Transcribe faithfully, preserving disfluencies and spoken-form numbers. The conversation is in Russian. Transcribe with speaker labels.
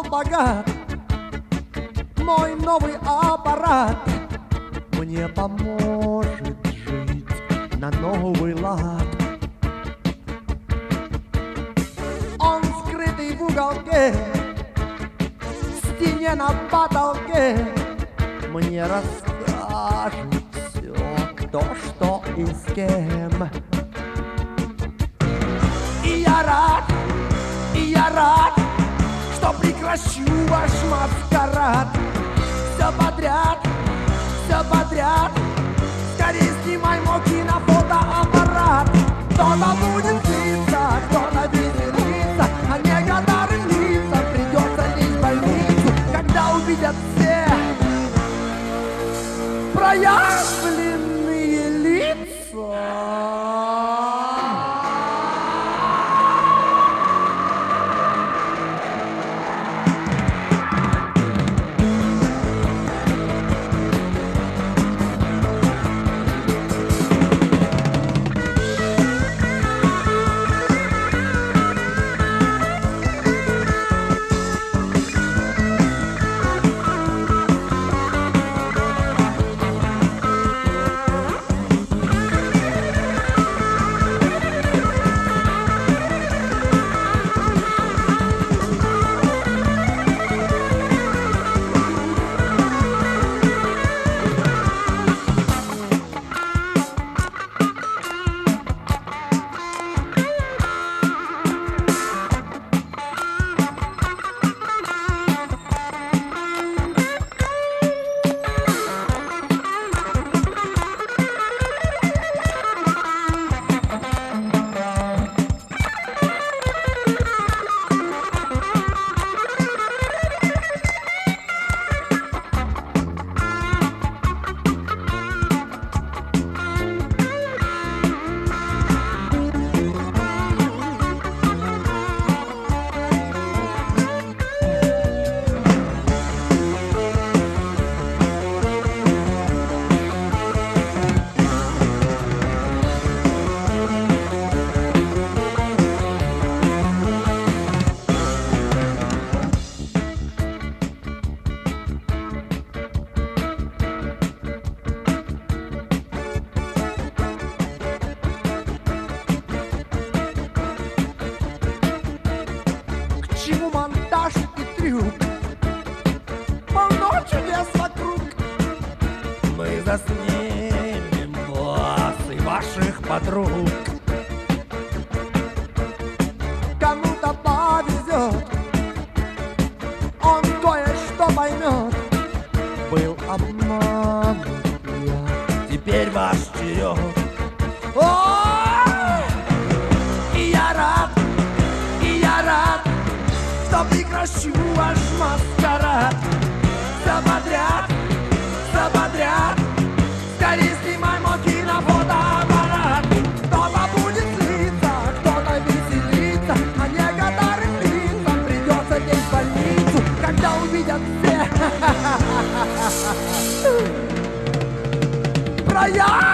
Speaker 1: богат, мой новый аппарат мне поможет жить на новый лад. Он скрытый в уголке, в стене на потолке, мне расскажет все, кто, что и с кем. И я рад, и я рад, что прекращу ваш маскарад. Все подряд, все подряд, скорее снимай мой кинофотоаппарат. Кто-то будет злиться, кто-то веселиться, а некоторым лицам придется лечь в больницу, когда увидят все проявленные лица. К чему монтаж и трюк? Полно чудес вокруг. Мы заснимем вас и ваших подруг. Кому-то повезет, он кое-что поймет. Был обманут я, теперь ваш черед. О! И я рад, и я рад, что прекращу ваш маскарад. Все подряд, все подряд, скорее снимай мой кинофотоаппарат. Кто-то будет злиться, кто-то веселиться, а некоторым лицам придется лечь в больницу, когда увидят все проявленные